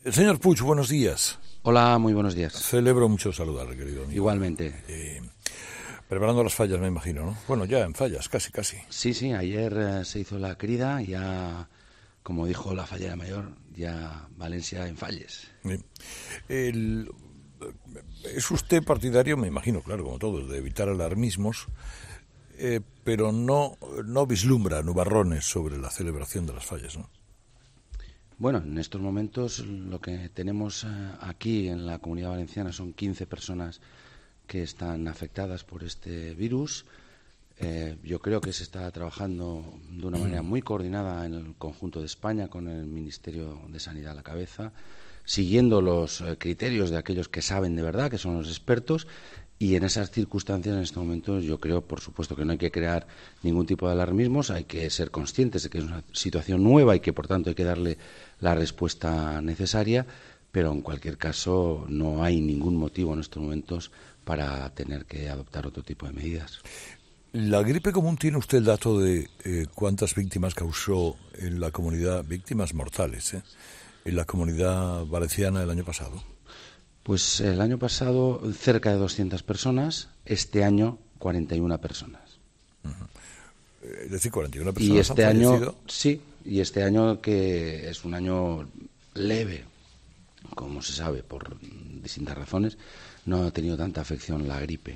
El señor Puig, buenos días. Hola, muy buenos días. Celebro mucho saludarle, querido amigo. Igualmente. Preparando las fallas, me imagino, ¿no? Bueno, ya en fallas, casi. Sí, ayer se hizo la crida, ya, como dijo la fallera mayor, ya Valencia en falles. Es usted partidario, me imagino, claro, como todos, de evitar alarmismos, pero no vislumbra nubarrones sobre la celebración de las fallas, ¿no? Bueno, en estos momentos lo que tenemos aquí en la Comunidad Valenciana son 15 personas que están afectadas por este virus. Yo creo que se está trabajando de una manera muy coordinada en el conjunto de España, con el Ministerio de Sanidad a la cabeza, siguiendo los criterios de aquellos que saben de verdad, que son los expertos. Y en esas circunstancias, en estos momentos, yo creo, por supuesto, que no hay que crear ningún tipo de alarmismos, hay que ser conscientes de que es una situación nueva y que, por tanto, hay que darle la respuesta necesaria, pero en cualquier caso no hay ningún motivo en estos momentos para tener que adoptar otro tipo de medidas. ¿La gripe común tiene usted el dato de cuántas víctimas causó en la comunidad, víctimas mortales, en la comunidad valenciana el año pasado? Pues el año pasado cerca de 200 personas, este año 41 personas. Es decir, 41 personas y este han año fallecido. Sí, y este año, que es un año leve, como se sabe por distintas razones, no ha tenido tanta afección la gripe.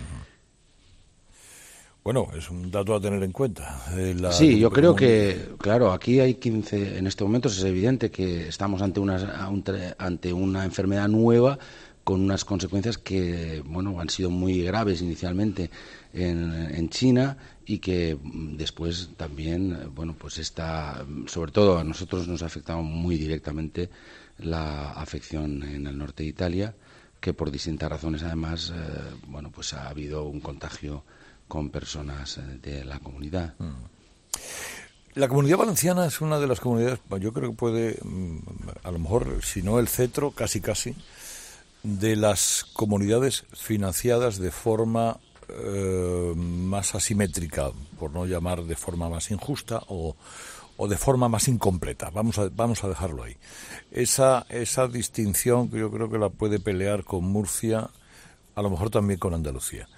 Bueno, es un dato a tener en cuenta. Sí, yo creo que, claro, aquí hay 15, en estos momentos es evidente que estamos ante una enfermedad nueva con unas consecuencias que, bueno, han sido muy graves inicialmente en China y que después también, bueno, pues sobre todo a nosotros nos ha afectado muy directamente la afección en el norte de Italia, que por distintas razones además, bueno, pues ha habido un contagio con personas de la comunidad. La Comunidad Valenciana es una de las comunidades, yo creo que puede, a lo mejor, si no el cetro, casi, de las comunidades financiadas de forma más asimétrica, por no llamar de forma más injusta o de forma más incompleta. Vamos a dejarlo ahí. Esa distinción que yo creo que la puede pelear con Murcia, a lo mejor también con Andalucía.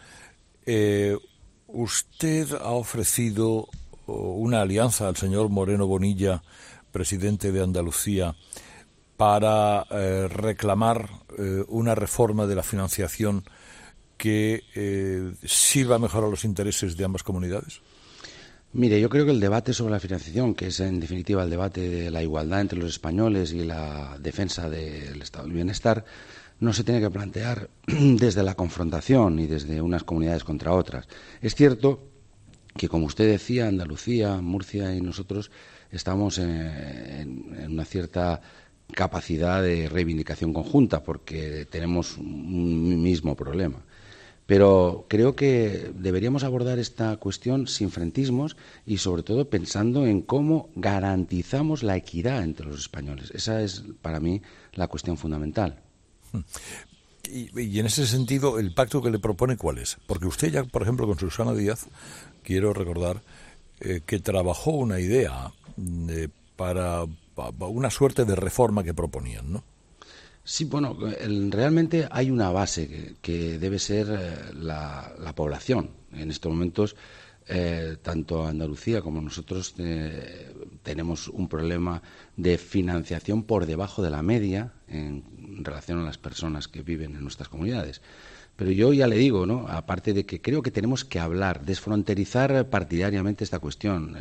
Usted ha ofrecido una alianza al señor Moreno Bonilla, presidente de Andalucía, para reclamar una reforma de la financiación que sirva mejor a los intereses de ambas comunidades. Mire, yo creo que el debate sobre la financiación, que es en definitiva el debate de la igualdad entre los españoles y la defensa del estado del bienestar, no se tiene que plantear desde la confrontación y desde unas comunidades contra otras. Es cierto que, como usted decía, Andalucía, Murcia y nosotros estamos en una cierta capacidad de reivindicación conjunta porque tenemos un mismo problema. Pero creo que deberíamos abordar esta cuestión sin frentismos y, sobre todo, pensando en cómo garantizamos la equidad entre los españoles. Esa es, para mí, la cuestión fundamental. Y en ese sentido, ¿el pacto que le propone cuál es? Porque usted ya, por ejemplo, con Susana Díaz, quiero recordar que trabajó una idea para una suerte de reforma que proponían, ¿no? Sí, bueno, realmente hay una base que debe ser la población. En estos momentos, tanto Andalucía como nosotros tenemos un problema de financiación por debajo de la media en relación a las personas que viven en nuestras comunidades. Pero yo ya le digo, ¿no? Aparte de que creo que tenemos que hablar, desfronterizar partidariamente esta cuestión.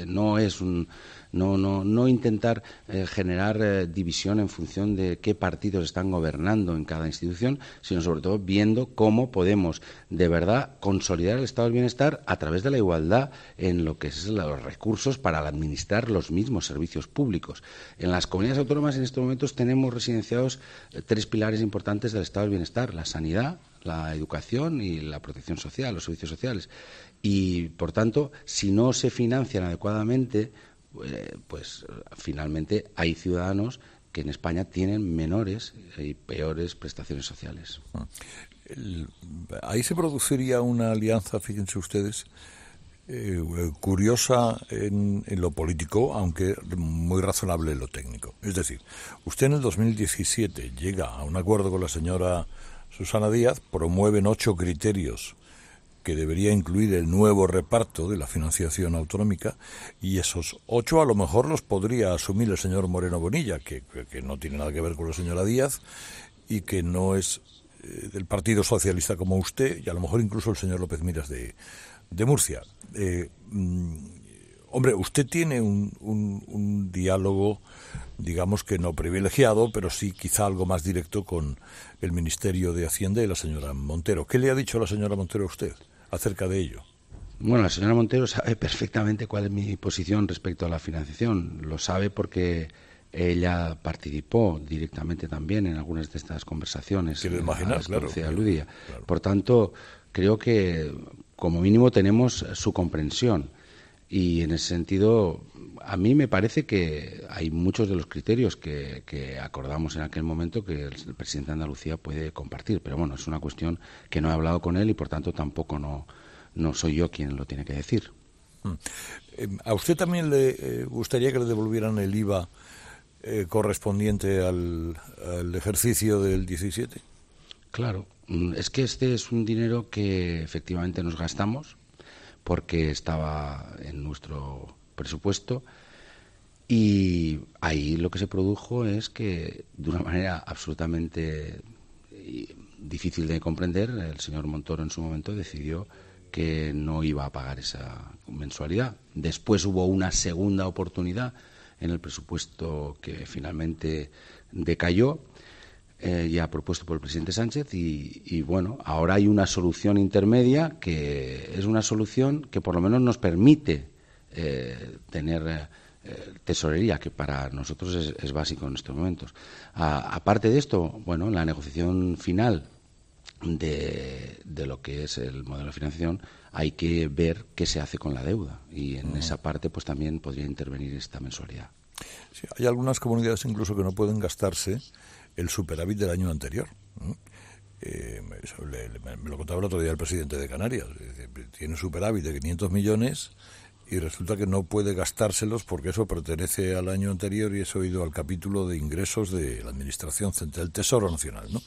No intentar generar división en función de qué partidos están gobernando en cada institución, sino sobre todo viendo cómo podemos de verdad consolidar el estado del bienestar a través de la igualdad en lo que son los recursos para administrar los mismos servicios públicos. En las comunidades autónomas en estos momentos tenemos residenciados 3 pilares importantes del estado del bienestar: la sanidad, la educación y la protección social, los servicios sociales. Y, por tanto, si no se financian adecuadamente, pues finalmente hay ciudadanos que en España tienen menores y peores prestaciones sociales. Ahí se produciría una alianza, fíjense ustedes, curiosa en lo político, aunque muy razonable en lo técnico. Es decir, usted en el 2017 llega a un acuerdo con la señora Susana Díaz, promueven 8 criterios que debería incluir el nuevo reparto de la financiación autonómica, y esos 8 a lo mejor los podría asumir el señor Moreno Bonilla, que no tiene nada que ver con la señora Díaz y que no es del Partido Socialista como usted, y a lo mejor incluso el señor López Miras de Murcia. Hombre, usted tiene un diálogo, digamos que no privilegiado, pero sí quizá algo más directo con el Ministerio de Hacienda y la señora Montero. ¿Qué le ha dicho la señora Montero a usted acerca de ello? Bueno, la señora Montero sabe perfectamente cuál es mi posición respecto a la financiación. Lo sabe porque ella participó directamente también en algunas de estas conversaciones. Quiero imaginar, claro. Aludía. Claro. Por tanto, creo que como mínimo tenemos su comprensión. Y en ese sentido, a mí me parece que hay muchos de los criterios que acordamos en aquel momento que el presidente de Andalucía puede compartir. Pero bueno, es una cuestión que no he hablado con él y por tanto tampoco no soy yo quien lo tiene que decir. ¿A usted también le gustaría que le devolvieran el IVA correspondiente al ejercicio del 17? Claro, es que este es un dinero que efectivamente nos gastamos porque estaba en nuestro presupuesto, y ahí lo que se produjo es que, de una manera absolutamente difícil de comprender, el señor Montoro en su momento decidió que no iba a pagar esa mensualidad. Después hubo una segunda oportunidad en el presupuesto que finalmente decayó, ya propuesto por el presidente Sánchez, y bueno, ahora hay una solución intermedia que es una solución que por lo menos nos permite tener tesorería, que para nosotros es básico en estos momentos. Aparte de esto, bueno, en la negociación final de lo que es el modelo de financiación hay que ver qué se hace con la deuda, y en esa parte pues también podría intervenir esta mensualidad. Sí, hay algunas comunidades incluso que no pueden gastarse el superávit del año anterior. Me lo contaba el otro día el presidente de Canarias. Tiene superávit de 500 millones y resulta que no puede gastárselos porque eso pertenece al año anterior, y eso ha ido al capítulo de ingresos de la Administración Central del Tesoro Nacional, ¿no?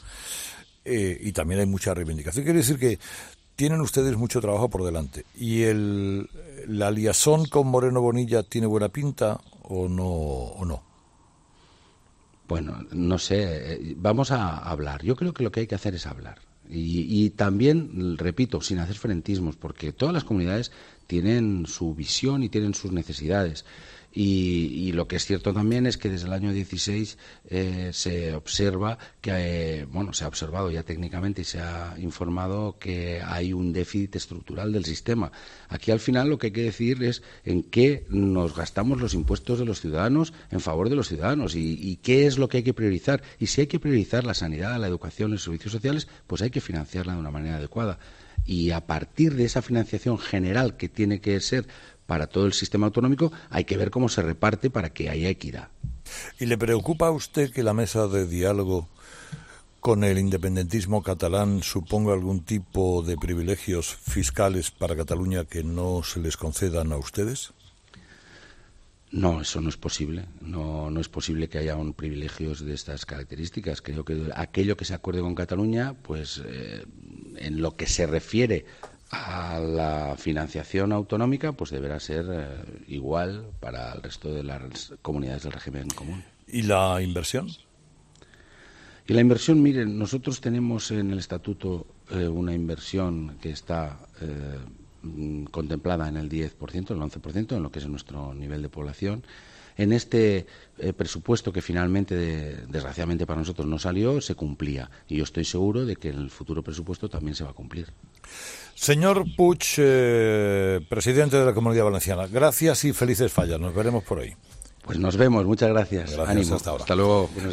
Y también hay mucha reivindicación. Quiere decir que tienen ustedes mucho trabajo por delante. ¿Y la liazón con Moreno Bonilla tiene buena pinta o no? Bueno, no sé, vamos a hablar. Yo creo que lo que hay que hacer es hablar. Y también, repito, sin hacer frentismos, porque todas las comunidades tienen su visión y tienen sus necesidades. Y lo que es cierto también es que desde el año 16 se observa que, se ha observado ya técnicamente y se ha informado que hay un déficit estructural del sistema. Aquí al final lo que hay que decir es en qué nos gastamos los impuestos de los ciudadanos en favor de los ciudadanos y qué es lo que hay que priorizar. Y si hay que priorizar la sanidad, la educación, los servicios sociales, pues hay que financiarla de una manera adecuada. Y a partir de esa financiación general que tiene que ser para todo el sistema autonómico, hay que ver cómo se reparte para que haya equidad. ¿Y le preocupa a usted que la mesa de diálogo con el independentismo catalán suponga algún tipo de privilegios fiscales para Cataluña que no se les concedan a ustedes? No, eso no es posible. No es posible que haya privilegios de estas características. Creo que aquello que se acuerde con Cataluña, pues en lo que se refiere a la financiación autonómica, pues deberá ser igual para el resto de las comunidades del régimen común. ¿Y la inversión? Y la inversión, miren, nosotros tenemos en el estatuto una inversión que está contemplada en el 10%, el 11%, en lo que es nuestro nivel de población. En este presupuesto que finalmente, desgraciadamente para nosotros, no salió, se cumplía. Y yo estoy seguro de que en el futuro presupuesto también se va a cumplir. Señor Puig, presidente de la Comunidad Valenciana, gracias y felices fallas. Nos veremos por ahí. Pues nos vemos. Muchas gracias. Gracias. Ánimo. Hasta ahora. Hasta luego.